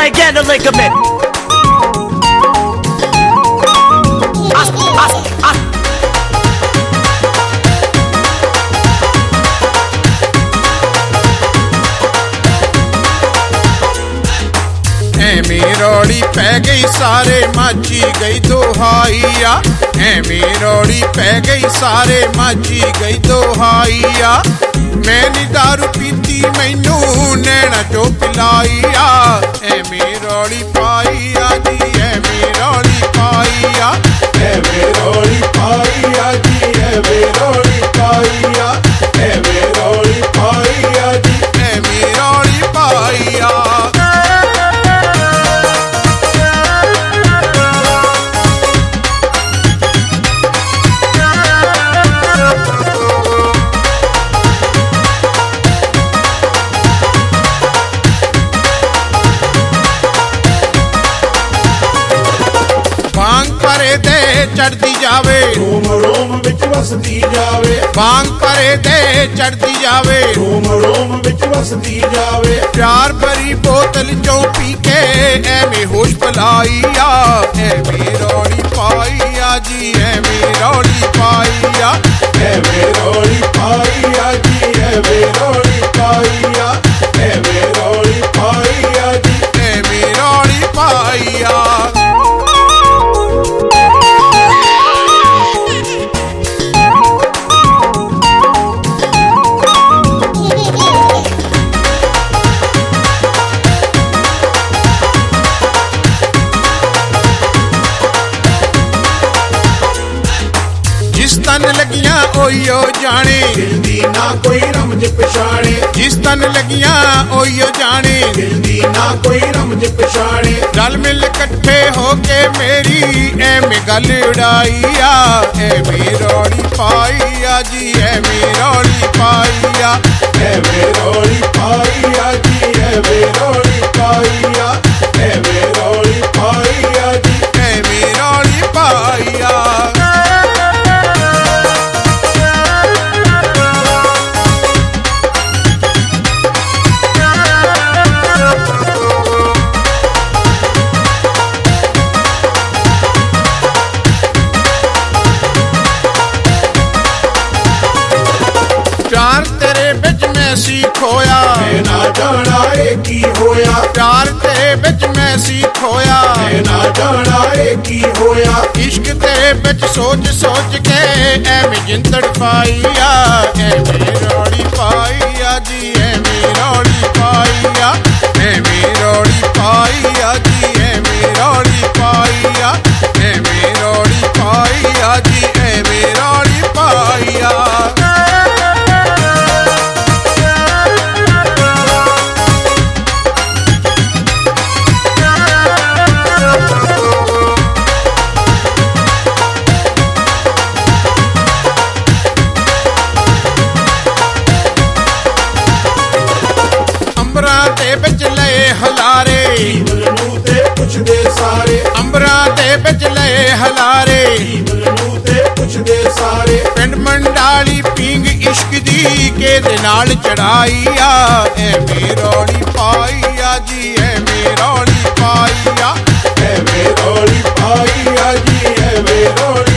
again a ligament. ਐਵੇਂ ਰੌਲੀ ਪੈ ਗਈ ਸਾਰੇ ਮਾਝੀ ਗਈ ਦੁਹਾਈਆ ਐਵੇਂ ਰੌਲੀ ਪੈ ਗਈ ਸਾਰੇ ਮਾਝੀ ਗਈ ਦੁਹਾਈਆ ਮੈਂ ਨੀ ਦਾਰੂ ਪੀਤੀ ਮੈਨੂੰ ਨੈਣਾ ਚੋ ਪਿਲਾਈਆ ਐਵੇਂ ਰੌਲੀ ਪਾਈਆ ਜੀ ਐਵੇਂ ਰੌਲੀ ਪਾਈਆ ਐਵੇਂ ਰੌਲੀ ਪਾਈਆ ਜੀ ਐਵੇਂ ਰੌਲੀ ਪਾਈਆ ਐਵੇਂ ਰੌਲੀ ਪਾਈਆ ਜੀ ਐਵੇਂ ਰੌਲੀ ਪਾਈਆ ਬਾਂਗ ਪਰੇ ਤੇ ਚੜਦੀ ਜਾਵੇ ਰੋਮ ਰੋਮ ਵਿੱਚ ਵਸਦੀ ਜਾਵੇ ਬਾਂਗ ਪਰੇ ਤੇ ਚੜਦੀ ਜਾਵੇ ਰੋਮ ਰੋਮ ਵਿੱਚ ਵਸਦੀ ਜਾਵੇ ਪਿਆਰ ਭਰੀ ਬੋਤਲ ਚੋਂ ਪੀ ਕੇ ਐਵੇਂ ਹੋਸ਼ ਭਲਾਈਆ ਐਵੇਂ ਰੌਲੀ ਪਾਈਆ ਜੀ ਐਵੇਂ ਰੌਲੀ ਪਾਈਆ ਐਵੇਂ ਰੌਲੀ ਪਾਈਆ ਜੀ ਐਵੇਂ ਰੌਲੀ ਪਾਈਆ ਐਵੇਂ ਰੌਲੀ ਪਾਈਆ ਜੀ ਐਵੇਂ ਰੌਲੀ ਪਾਈਆ ਜਿਸ ਤਨ ਲੱਗੀਆਂ ਓਈਓ ਜਾਣੇ ਦਿਲ ਦੀ ਨਾ ਕੋਈ ਰਮਜ ਪਛਾਣੇ ਜਿਸ ਤਨ ਲੱਗੀਆਂ ਓਈਓ ਜਾਣੇ ਦਿਲ ਦੀ ਨਾ ਕੋਈ ਰਮਜ ਪਛਾਣੇ ਰਲ ਮਿਲ ਇਕੱਠੇ ਹੋ ਕੇ ਮੇਰੀ ਐਵੇਂ ਗੱਲ ਉਡਾਈਆ ਐਵੇਂ ਰੌਲੀ ਪਾਈਆ ਜੀ ਐਵੇਂ ਰੌਲੀ ਪਾਈਆ ਐਵੇਂ ਰੌਲੀ ਪਾਈਆ ਜੀ ਐਵੇਂ ਰੌਲੀ ਪਾਈਆ ਐਵੇਂ ਰੌਲੀ ਪਾਈਆ ਜੀ ਐਵੇਂ ਰੌਲੀ ਪਾਈਆ ਪਿਆਰ ਤੇਰੇ ਵਿੱਚ ਮੈਂ ਸੀ ਖੋਇਆ ਮੈਂ ਨਾ ਜਾਣਾ ਇਹ ਕੀ ਹੋਇਆ ਪਿਆਰ ਤੇਰੇ ਵਿੱਚ ਮੈਂ ਸੀ ਖੋਇਆ ਮੈਂ ਨਾ ਜਾਣਾ ਇਹ ਕੀ ਹੋਇਆ ਇਸ਼ਕ ਤੇਰੇ ਵਿੱਚ ਸੋਚ ਸੋਚ ਕੇ ਐਵੇਂ ਜਿੰਦੜ ਪਾਈਆ ਐਵੇਂ ਰੌਲੀ ਪਾਈਆ ਜੀ ਐਵੇਂ ਰੌਲੀ ਪਾਈਆ ਐਵੇਂ ਰੌਲੀ ਪਾਈਆ ਜੀ ਐਵੇਂ ਰੌਲੀ ਪਾਈਆ ਐਵੇਂ ਰੌਲੀ ਪਾਈਆ ਜੀ ਐਵੇਂ ਰੌਲੀ ਪਾਈਆ ਅੰਬਰਾਂ ਦੇ ਵਿੱਚ ਲਏ ਹਲਾਰੇ ਜੀਵਨ ਨੂੰ ਤੇ ਪੁੱਛਦੇ ਸਾਰੇ ਅੰਬਰਾਂ ਦੇ ਵਿੱਚ ਲਏ ਹਲਾਰੇ ਜੀਵਨ ਨੂੰ ਤੇ ਪੁੱਛਦੇ ਸਾਰੇ ਪਿੰਡ ਮੰਡਾਲੀ ਪੀਂਗ ਇਸ਼ਕ ਦੀ ਕਿਹਦੇ ਨਾਲ ਚੜਾਈਆ ਐਵੇਂ ਰੌਲੀ ਪਾਈਆ ਜੀ ਐਵੇਂ ਰੌਲੀ ਪਾਈਆ ਐਵੇਂ ਰੌਲੀ ਪਾਈਆ ਜੀ ਐਵੇਂ ਰੌਲੀ